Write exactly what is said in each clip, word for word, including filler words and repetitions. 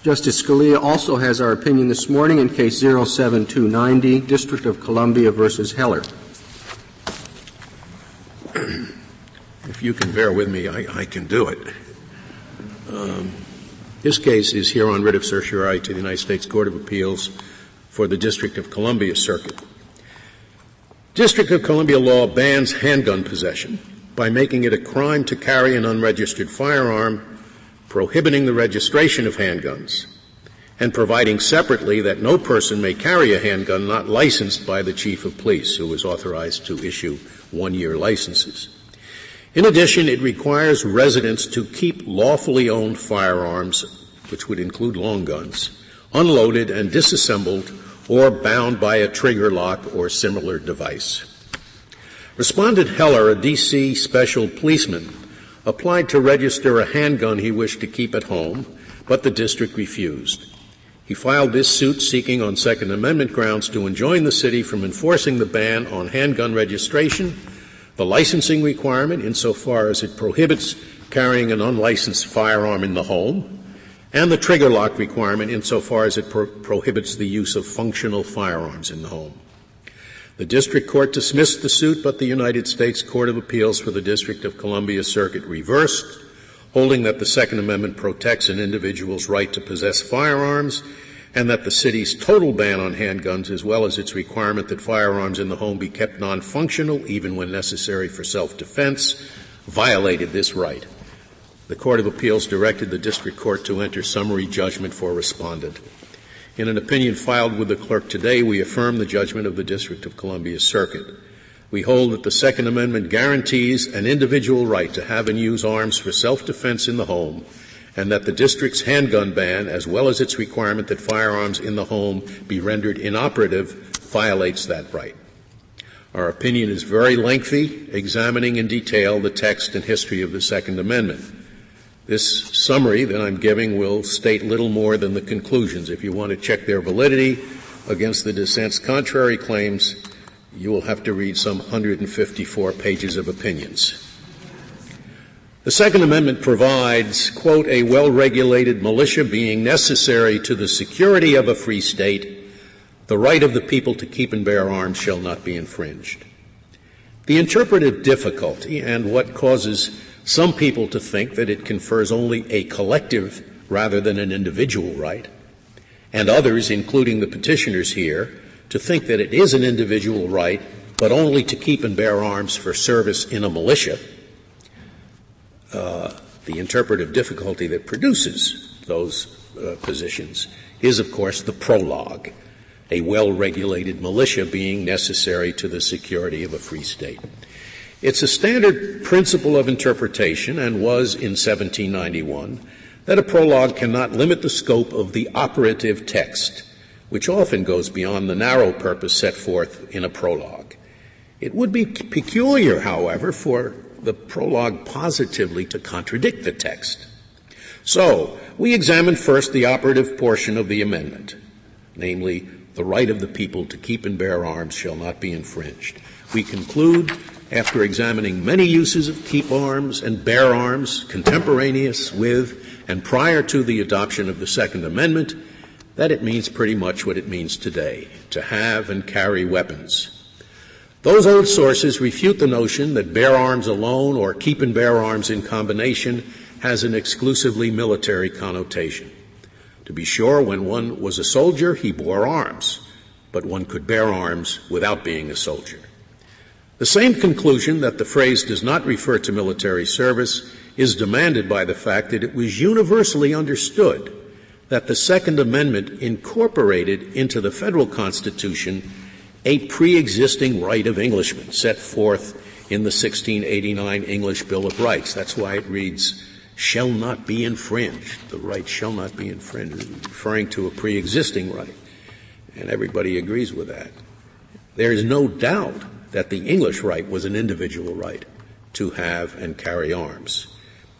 Justice Scalia also has our opinion this morning in Case zero seven two ninety, District of Columbia versus Heller. If you can bear with me, I, I can do it. Um, this case is here on writ of certiorari to the United States Court of Appeals for the District of Columbia Circuit. District of Columbia law bans handgun possession by making it a crime to carry an unregistered firearm, prohibiting the registration of handguns, and providing separately that no person may carry a handgun not licensed by the Chief of Police, who is authorized to issue one-year licenses. In addition, it requires residents to keep lawfully owned firearms, which would include long guns, unloaded and disassembled or bound by a trigger lock or similar device. Respondent Heller, a D C special policeman, applied to register a handgun he wished to keep at home, but the district refused. He filed this suit seeking on Second Amendment grounds to enjoin the city from enforcing the ban on handgun registration, the licensing requirement insofar as it prohibits carrying an unlicensed firearm in the home, and the trigger lock requirement insofar as it pro- prohibits the use of functional firearms in the home. The district court dismissed the suit, but the United States Court of Appeals for the District of Columbia Circuit reversed, holding that the Second Amendment protects an individual's right to possess firearms and that the city's total ban on handguns, as well as its requirement that firearms in the home be kept non-functional even when necessary for self-defense, violated this right. The Court of Appeals directed the district court to enter summary judgment for respondent. In an opinion filed with the clerk today, we affirm the judgment of the District of Columbia Circuit. We hold that the Second Amendment guarantees an individual right to have and use arms for self-defense in the home, and that the district's handgun ban, as well as its requirement that firearms in the home be rendered inoperative, violates that right. Our opinion is very lengthy, examining in detail the text and history of the Second Amendment. This summary that I'm giving will state little more than the conclusions. If you want to check their validity against the dissent's contrary claims, you will have to read some one hundred fifty-four pages of opinions. The Second Amendment provides, quote, a well-regulated militia being necessary to the security of a free state, the right of the people to keep and bear arms shall not be infringed. The interpretive difficulty and what causes some people to think that it confers only a collective rather than an individual right, and others, including the petitioners here, to think that it is an individual right, but only to keep and bear arms for service in a militia. Uh, the interpretive difficulty that produces those uh, positions is, of course, the prologue, a well-regulated militia being necessary to the security of a free state. It's a standard principle of interpretation, and was in seventeen ninety-one, that a prologue cannot limit the scope of the operative text, which often goes beyond the narrow purpose set forth in a prologue. It would be peculiar, however, for the prologue positively to contradict the text. So, we examine first the operative portion of the amendment, namely, the right of the people to keep and bear arms shall not be infringed. We conclude, after examining many uses of keep arms and bear arms contemporaneous with and prior to the adoption of the Second Amendment, that it means pretty much what it means today, to have and carry weapons. Those old sources refute the notion that bear arms alone or keep and bear arms in combination has an exclusively military connotation. To be sure, when one was a soldier, he bore arms, but one could bear arms without being a soldier. The same conclusion that the phrase does not refer to military service is demanded by the fact that it was universally understood that the Second Amendment incorporated into the federal Constitution a pre-existing right of Englishmen set forth in the sixteen eighty-nine English Bill of Rights. That's why it reads, shall not be infringed. The right shall not be infringed, referring to a pre-existing right. And everybody agrees with that. There is no doubt that the English right was an individual right to have and carry arms.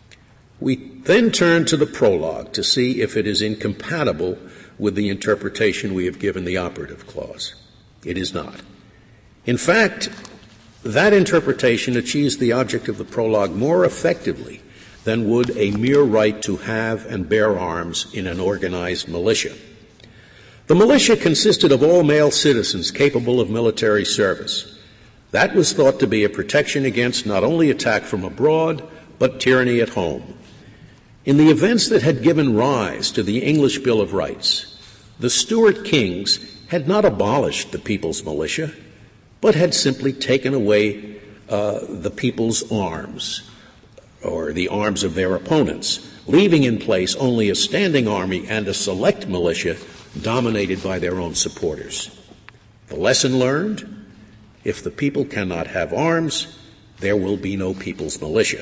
We then turn to the prologue to see if it is incompatible with the interpretation we have given the operative clause. It is not. In fact, that interpretation achieves the object of the prologue more effectively than would a mere right to have and bear arms in an organized militia. The militia consisted of all male citizens capable of military service. That was thought to be a protection against not only attack from abroad, but tyranny at home. In the events that had given rise to the English Bill of Rights, the Stuart kings had not abolished the people's militia, but had simply taken away uh, the people's arms, or the arms of their opponents, leaving in place only a standing army and a select militia dominated by their own supporters. The lesson learned: if the people cannot have arms, there will be no people's militia.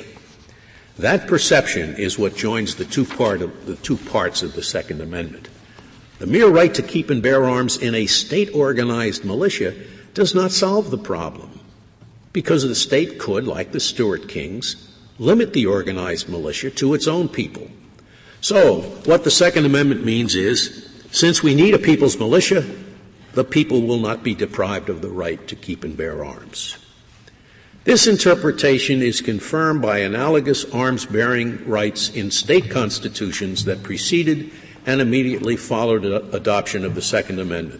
That perception is what joins the two, part of, the two parts of the Second Amendment. The mere right to keep and bear arms in a state-organized militia does not solve the problem, because the state could, like the Stuart kings, limit the organized militia to its own people. So, what the Second Amendment means is, since we need a people's militia, the people will not be deprived of the right to keep and bear arms. This interpretation is confirmed by analogous arms-bearing rights in state constitutions that preceded and immediately followed adoption of the Second Amendment.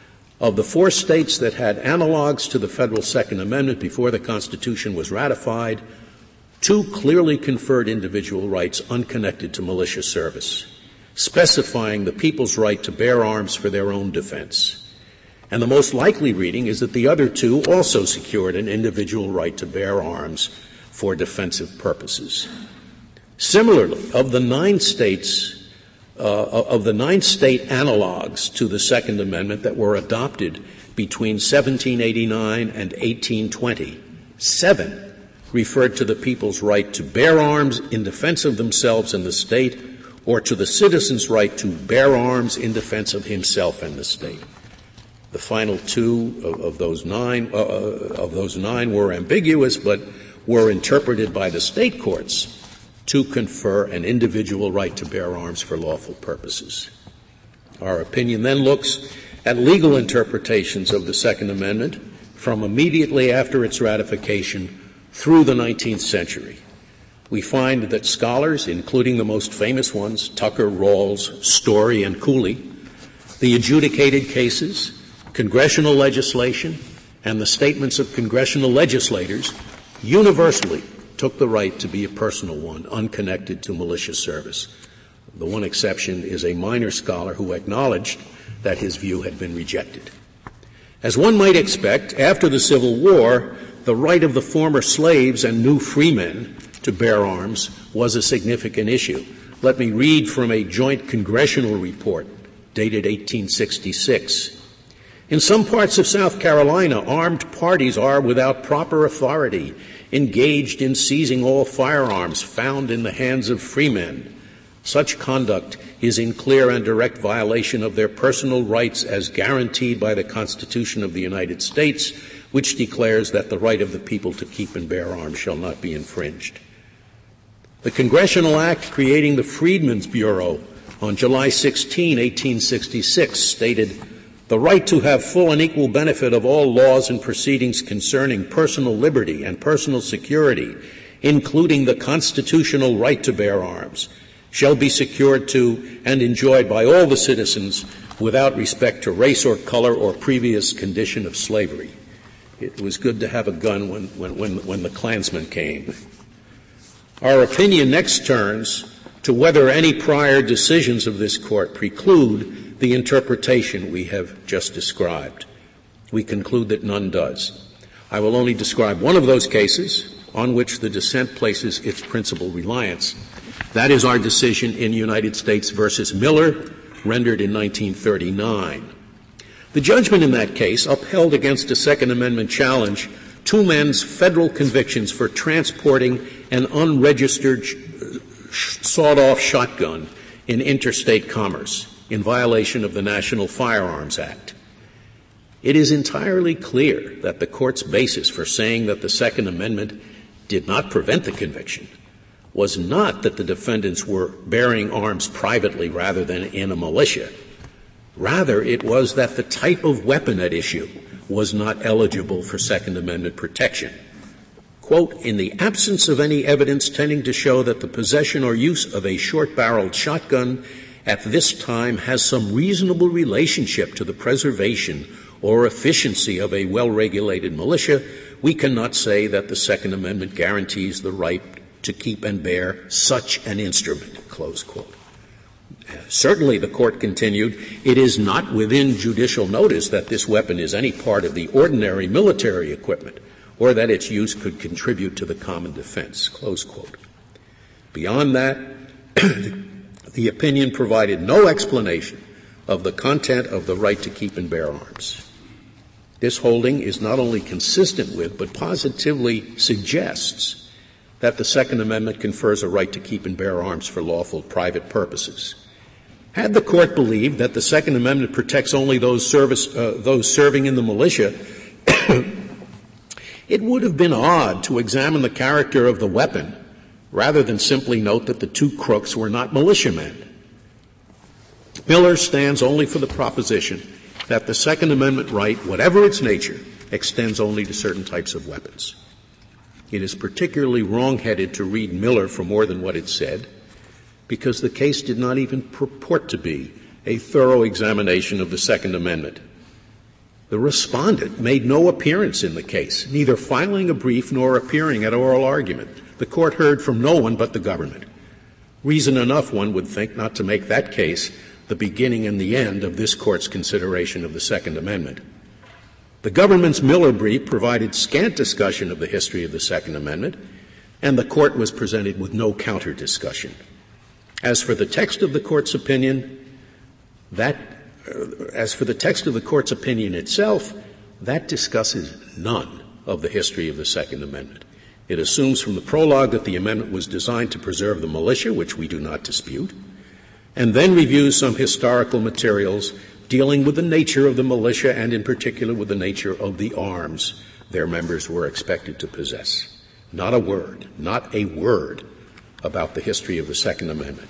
Of the four states that had analogs to the federal Second Amendment before the Constitution was ratified, two clearly conferred individual rights unconnected to militia service, specifying the people's right to bear arms for their own defense. And the most likely reading is that the other two also secured an individual right to bear arms for defensive purposes. Similarly, of the nine states, uh, of the nine state analogs to the Second Amendment that were adopted between seventeen eighty-nine and eighteen twenty, seven referred to the people's right to bear arms in defense of themselves and the state, or to the citizen's right to bear arms in defense of himself and the state. The final two of, of those nine uh, of those nine were ambiguous, but were interpreted by the state courts to confer an individual right to bear arms for lawful purposes. Our opinion then looks at legal interpretations of the Second Amendment from immediately after its ratification through the nineteenth century. We find that scholars, including the most famous ones, Tucker, Rawls, Story, and Cooley, the adjudicated cases, congressional legislation, and the statements of congressional legislators universally took the right to be a personal one, unconnected to militia service. The one exception is a minor scholar who acknowledged that his view had been rejected. As one might expect, after the Civil War, the right of the former slaves and new freemen to bear arms was a significant issue. Let me read from a joint congressional report dated eighteen sixty-six. In some parts of South Carolina, armed parties are, without proper authority, engaged in seizing all firearms found in the hands of freemen. Such conduct is in clear and direct violation of their personal rights as guaranteed by the Constitution of the United States, which declares that the right of the people to keep and bear arms shall not be infringed. The Congressional Act creating the Freedmen's Bureau on July sixteenth, eighteen sixty-six stated, "The right to have full and equal benefit of all laws and proceedings concerning personal liberty and personal security, including the constitutional right to bear arms, shall be secured to and enjoyed by all the citizens without respect to race or color or previous condition of slavery." It was good to have a gun when, when, when, when the Klansmen came. Our opinion next turns to whether any prior decisions of this Court preclude the interpretation we have just described. We conclude that none does. I will only describe one of those cases on which the dissent places its principal reliance. That is our decision in United States versus Miller, rendered in nineteen thirty-nine. The judgment in that case upheld against a Second Amendment challenge two men's federal convictions for transporting an unregistered sawed-off shotgun in interstate commerce in violation of the National Firearms Act. It is entirely clear that the Court's basis for saying that the Second Amendment did not prevent the conviction was not that the defendants were bearing arms privately rather than in a militia. Rather, it was that the type of weapon at issue was not eligible for Second Amendment protection. quote, in the absence of any evidence tending to show that the possession or use of a short-barreled shotgun at this time has some reasonable relationship to the preservation or efficiency of a well-regulated militia, we cannot say that the Second Amendment guarantees the right to keep and bear such an instrument, close quote. Certainly, the Court continued, it is not within judicial notice that this weapon is any part of the ordinary military equipment or that its use could contribute to the common defense, close quote. Beyond that, the opinion provided no explanation of the content of the right to keep and bear arms. This holding is not only consistent with, but positively suggests that the Second Amendment confers a right to keep and bear arms for lawful private purposes. Had the Court believed that the Second Amendment protects only those, service, uh, those serving in the militia, it would have been odd to examine the character of the weapon rather than simply note that the two crooks were not militiamen. Miller stands only for the proposition that the Second Amendment right, whatever its nature, extends only to certain types of weapons. It is particularly wrong-headed to read Miller for more than what it said, because the case did not even purport to be a thorough examination of the Second Amendment. The respondent made no appearance in the case, neither filing a brief nor appearing at oral argument. The Court heard from no one but the government. Reason enough, one would think, not to make that case the beginning and the end of this Court's consideration of the Second Amendment. The government's Miller brief provided scant discussion of the history of the Second Amendment, and the Court was presented with no counter-discussion. As for the text of the Court's opinion, that, uh, as for the text of the Court's opinion itself, that discusses none of the history of the Second Amendment. It assumes from the prologue that the amendment was designed to preserve the militia, which we do not dispute, and then reviews some historical materials dealing with the nature of the militia and in particular with the nature of the arms their members were expected to possess. Not a word, not a word about the history of the Second Amendment.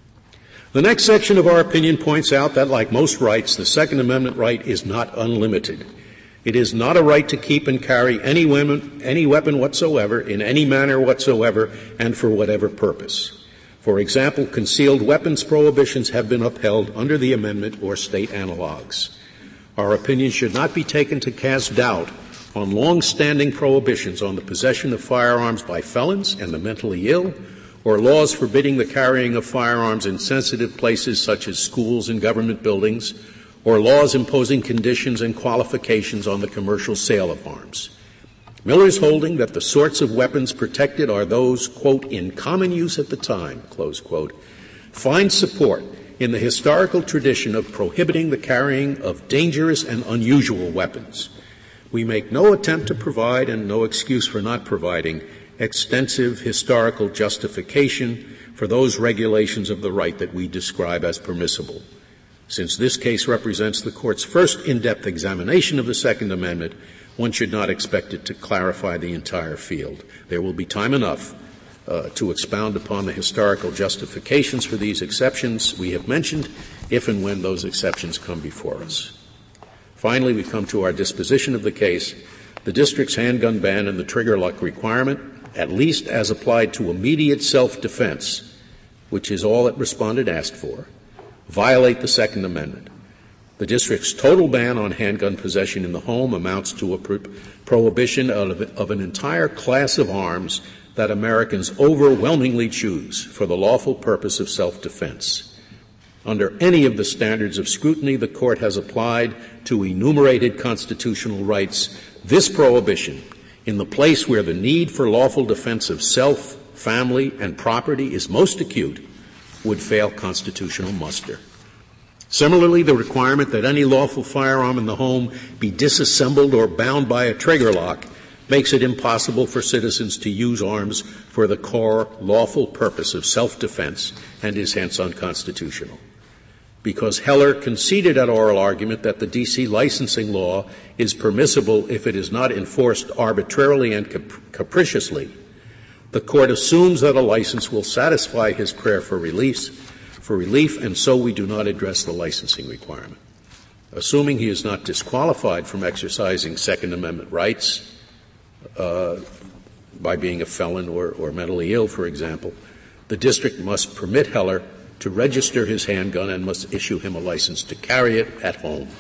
The next section of our opinion points out that, like most rights, the Second Amendment right is not unlimited. It is not a right to keep and carry any weapon, any weapon whatsoever, in any manner whatsoever, and for whatever purpose. For example, concealed weapons prohibitions have been upheld under the amendment or state analogs. Our opinion should not be taken to cast doubt on long-standing prohibitions on the possession of firearms by felons and the mentally ill, or laws forbidding the carrying of firearms in sensitive places such as schools and government buildings, or laws imposing conditions and qualifications on the commercial sale of arms. Miller's holding that the sorts of weapons protected are those, quote, in common use at the time, close quote, finds support in the historical tradition of prohibiting the carrying of dangerous and unusual weapons. We make no attempt to provide, and no excuse for not providing, extensive historical justification for those regulations of the right that we describe as permissible. Since this case represents the Court's first in-depth examination of the Second Amendment, one should not expect it to clarify the entire field. There will be time enough uh, to expound upon the historical justifications for these exceptions we have mentioned, if and when those exceptions come before us. Finally, we come to our disposition of the case. The district's handgun ban and the trigger lock requirement, at least as applied to immediate self-defense, which is all that respondent asked for, violate the Second Amendment. The district's total ban on handgun possession in the home amounts to a pro- prohibition of, of an entire class of arms that Americans overwhelmingly choose for the lawful purpose of self-defense. Under any of the standards of scrutiny the Court has applied to enumerated constitutional rights, this prohibition, in the place where the need for lawful defense of self, family, and property is most acute, would fail constitutional muster. Similarly, the requirement that any lawful firearm in the home be disassembled or bound by a trigger lock makes it impossible for citizens to use arms for the core lawful purpose of self-defense and is hence unconstitutional. Because Heller conceded at oral argument that the D C licensing law is permissible if it is not enforced arbitrarily and cap- capriciously, the Court assumes that a license will satisfy his prayer for release, for relief, and so we do not address the licensing requirement. Assuming he is not disqualified from exercising Second Amendment rights, uh, by being a felon or, or mentally ill, for example, the district must permit Heller to register his handgun and must issue him a license to carry it at home.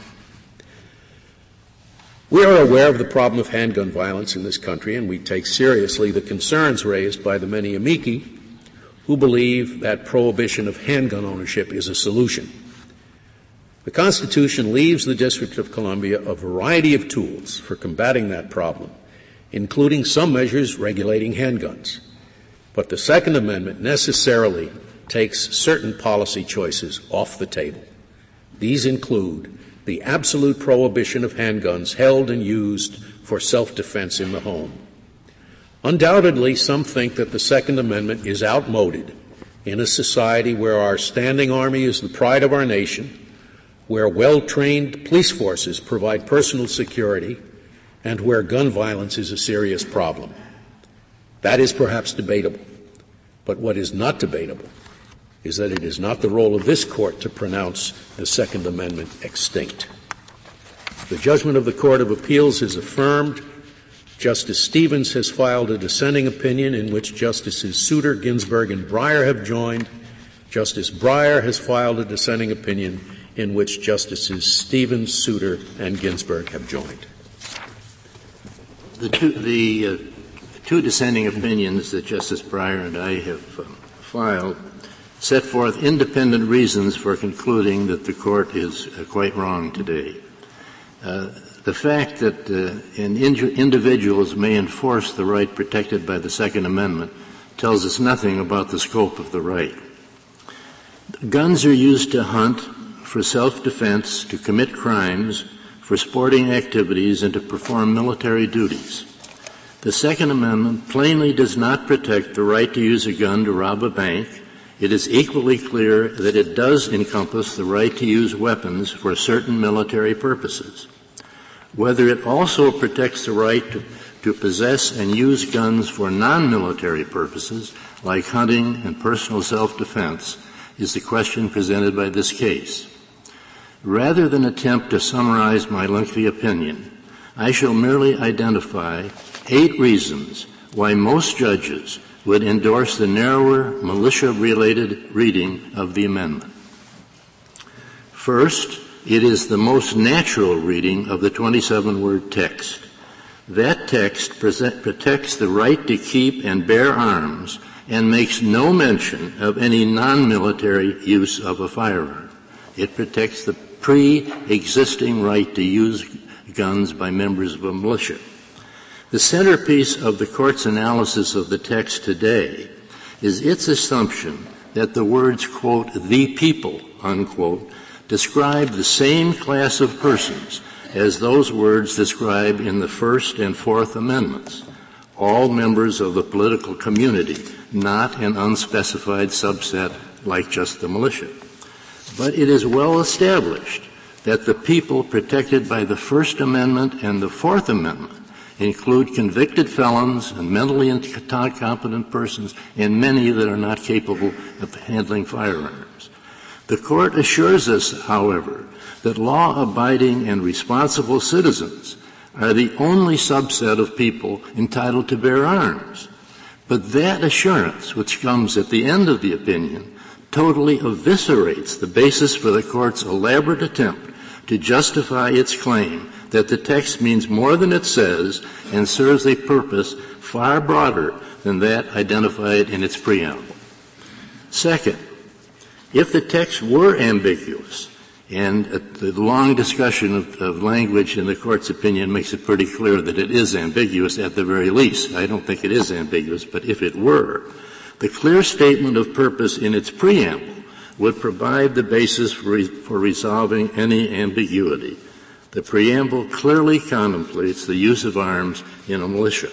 We are aware of the problem of handgun violence in this country, and we take seriously the concerns raised by the many amici who believe that prohibition of handgun ownership is a solution. The Constitution leaves the District of Columbia a variety of tools for combating that problem, including some measures regulating handguns. But the Second Amendment necessarily takes certain policy choices off the table. These include the absolute prohibition of handguns held and used for self-defense in the home. Undoubtedly, some think that the Second Amendment is outmoded in a society where our standing army is the pride of our nation, where well-trained police forces provide personal security, and where gun violence is a serious problem. That is perhaps debatable. But what is not debatable is that it is not the role of this Court to pronounce the Second Amendment extinct. The judgment of the Court of Appeals is affirmed. Justice Stevens has filed a dissenting opinion in which Justices Souter, Ginsburg, and Breyer have joined. Justice Breyer has filed a dissenting opinion in which Justices Stevens, Souter, and Ginsburg have joined. The two, the uh, two dissenting opinions that Justice Breyer and I have um, filed set forth independent reasons for concluding that the Court is uh, quite wrong today. Uh, the fact that uh, an inju- individuals may enforce the right protected by the Second Amendment tells us nothing about the scope of the right. Guns are used to hunt, for self-defense, to commit crimes, for sporting activities, and to perform military duties. The Second Amendment plainly does not protect the right to use a gun to rob a bank. It is equally clear that it does encompass the right to use weapons for certain military purposes. Whether it also protects the right to, to possess and use guns for non-military purposes, like hunting and personal self-defense, is the question presented by this case. Rather than attempt to summarize my lengthy opinion, I shall merely identify eight reasons why most judges would endorse the narrower, militia-related reading of the amendment. First, it is the most natural reading of the twenty-seven word text. That text present, protects the right to keep and bear arms and makes no mention of any non-military use of a firearm. It protects the pre-existing right to use guns by members of a militia. The centerpiece of the Court's analysis of the text today is its assumption that the words, quote, the people, unquote, describe the same class of persons as those words describe in the First and Fourth Amendments, all members of the political community, not an unspecified subset like just the militia. But it is well established that the people protected by the First Amendment and the Fourth Amendment include convicted felons and mentally incompetent persons and many that are not capable of handling firearms. The Court assures us, however, that law-abiding and responsible citizens are the only subset of people entitled to bear arms. But that assurance, which comes at the end of the opinion, totally eviscerates the basis for the Court's elaborate attempt to justify its claim that the text means more than it says and serves a purpose far broader than that identified in its preamble. Second, if the text were ambiguous, and the long discussion of, of language in the Court's opinion makes it pretty clear that it is ambiguous at the very least. I don't think it is ambiguous, but if it were, the clear statement of purpose in its preamble would provide the basis for, re- for resolving any ambiguity. The preamble clearly contemplates the use of arms in a militia.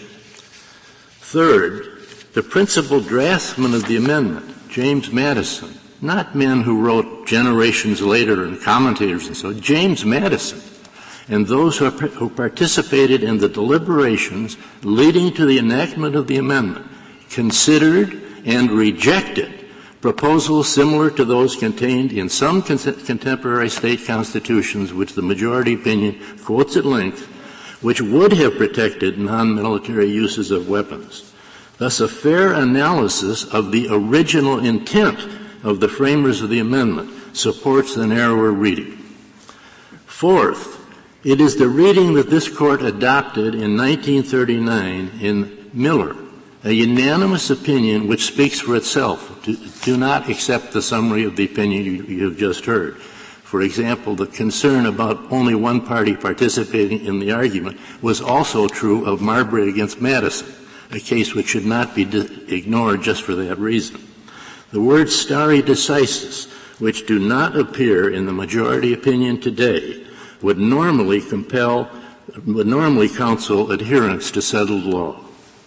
Third, the principal draftsman of the amendment, James Madison, not men who wrote generations later and commentators and so, James Madison, and those who, who participated in the deliberations leading to the enactment of the amendment, considered and rejected proposals similar to those contained in some con- contemporary state constitutions, which the majority opinion quotes at length, which would have protected non-military uses of weapons. Thus, a fair analysis of the original intent of the framers of the amendment supports the narrower reading. Fourth, it is the reading that this Court adopted in nineteen thirty-nine in Miller, a unanimous opinion which speaks for itself. Do, do not accept the summary of the opinion you, you have just heard. For example, the concern about only one party participating in the argument was also true of Marbury against Madison, a case which should not be di- ignored just for that reason. The words stare decisis, which do not appear in the majority opinion today, would normally compel, would normally counsel adherence to settled law.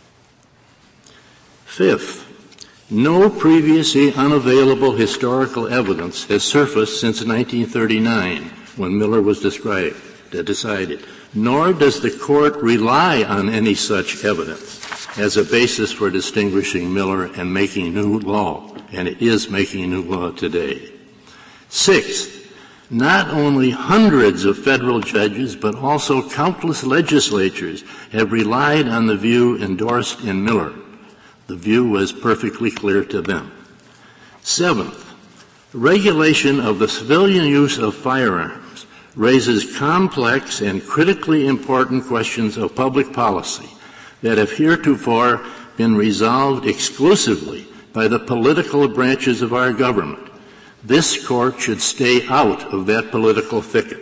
Fifth, no previously unavailable historical evidence has surfaced since nineteen thirty-nine, when Miller was described, uh, decided, nor does the Court rely on any such evidence as a basis for distinguishing Miller and making new law, and it is making new law today. Sixth, not only hundreds of federal judges, but also countless legislatures have relied on the view endorsed in Miller. The view was perfectly clear to them. Seventh, regulation of the civilian use of firearms raises complex and critically important questions of public policy that have heretofore been resolved exclusively by the political branches of our government. This Court should stay out of that political thicket.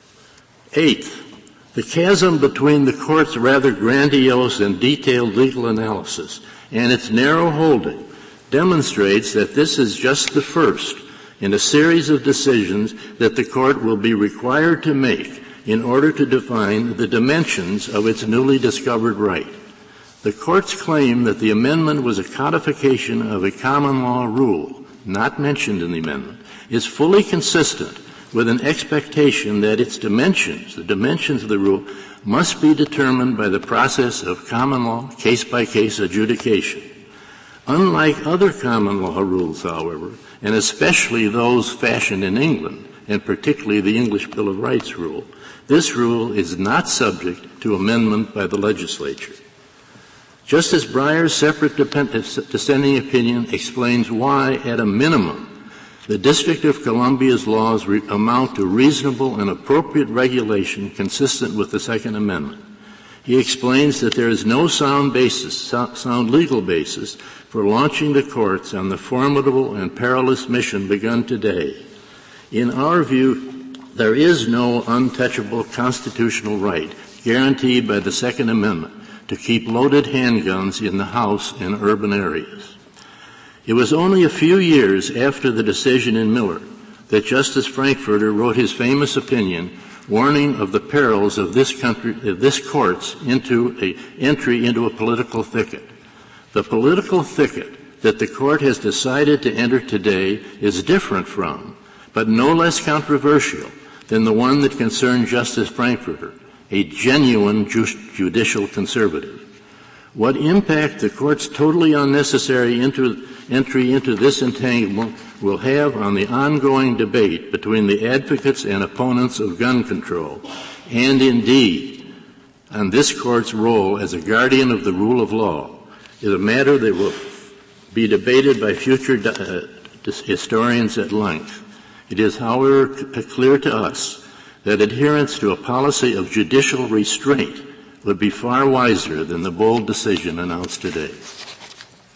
Eighth, the chasm between the Court's rather grandiose and detailed legal analysis and its narrow holding demonstrates that this is just the first in a series of decisions that the Court will be required to make in order to define the dimensions of its newly discovered right. The Court's claim that the amendment was a codification of a common law rule not mentioned in the amendment, is fully consistent with an expectation that its dimensions, the dimensions of the rule, must be determined by the process of common law, case-by-case adjudication. Unlike other common law rules, however, and especially those fashioned in England, and particularly the English Bill of Rights rule, this rule is not subject to amendment by the legislature. Justice Breyer's separate dissenting opinion explains why, at a minimum, the District of Columbia's laws re- amount to reasonable and appropriate regulation consistent with the Second Amendment. He explains that there is no sound basis, so- sound legal basis for launching the courts on the formidable and perilous mission begun today. In our view, there is no untouchable constitutional right guaranteed by the Second Amendment to keep loaded handguns in the house in urban areas. It was only a few years after the decision in Miller that Justice Frankfurter wrote his famous opinion warning of the perils of this country, of this court's into a, entry into a political thicket. The political thicket that the Court has decided to enter today is different from, but no less controversial than the one that concerned Justice Frankfurter, a genuine ju- judicial conservative. What impact the Court's totally unnecessary inter- entry into this entanglement will have on the ongoing debate between the advocates and opponents of gun control, and indeed on this Court's role as a guardian of the rule of law, is a matter that will be debated by future uh, historians at length. It is, however, c- clear to us that adherence to a policy of judicial restraint would be far wiser than the bold decision announced today.